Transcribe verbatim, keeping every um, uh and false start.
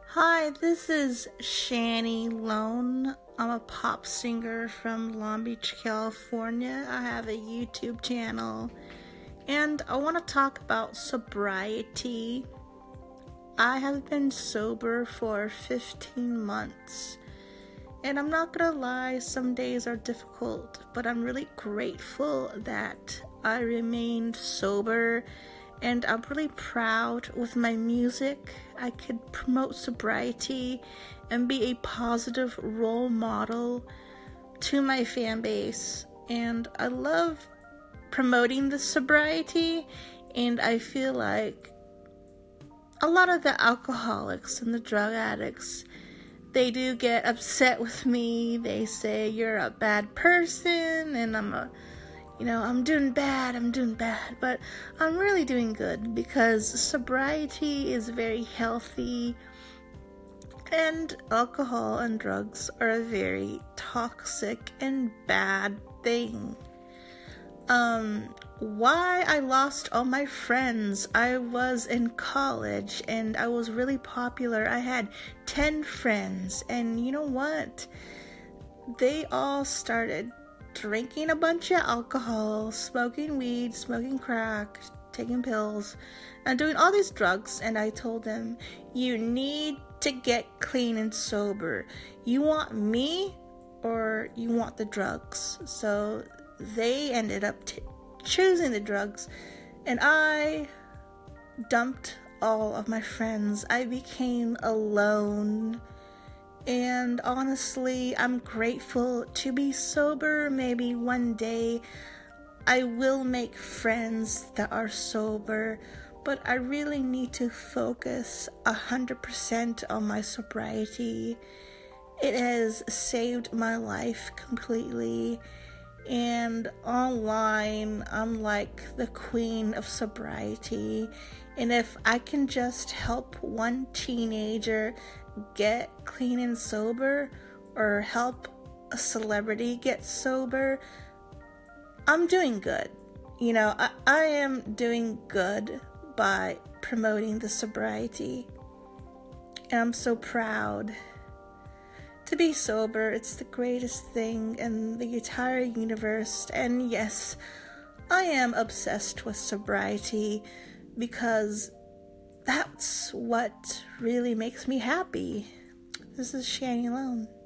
Hi, this is Shani Lone. I'm a pop singer from Long Beach, California. I have a YouTube channel, and I want to talk about sobriety. I have been sober for fifteen months, and I'm not gonna lie, some days are difficult, but I'm really grateful that I remained sober. And I'm really proud with my music. I could promote sobriety and be a positive role model to my fan base. And I love promoting the sobriety. And I feel like a lot of the alcoholics and the drug addicts, they do get upset with me. They say, you're a bad person, and I'm a You know, I'm doing bad, I'm doing bad, but I'm really doing good because sobriety is very healthy, and alcohol and drugs are a very toxic and bad thing. Um, why I lost all my friends. I was in college and I was really popular. I had ten friends, and you know what? They all started drinking a bunch of alcohol, smoking weed, smoking crack, taking pills, and doing all these drugs. And I told them, you need to get clean and sober. You want me or you want the drugs? So they ended up t- choosing the drugs, and I dumped all of my friends. I became alone. And honestly, I'm grateful to be sober. Maybe one day I will make friends that are sober, but I really need to focus one hundred percent on my sobriety. It has saved my life completely. And online, I'm like the queen of sobriety. And if I can just help one teenager get clean and sober, or help a celebrity get sober, I'm doing good. You know, I, I am doing good by promoting the sobriety. And I'm so proud to be sober. It's the greatest thing in the entire universe. And yes, I am obsessed with sobriety because that's what really makes me happy. This is Shani Lone.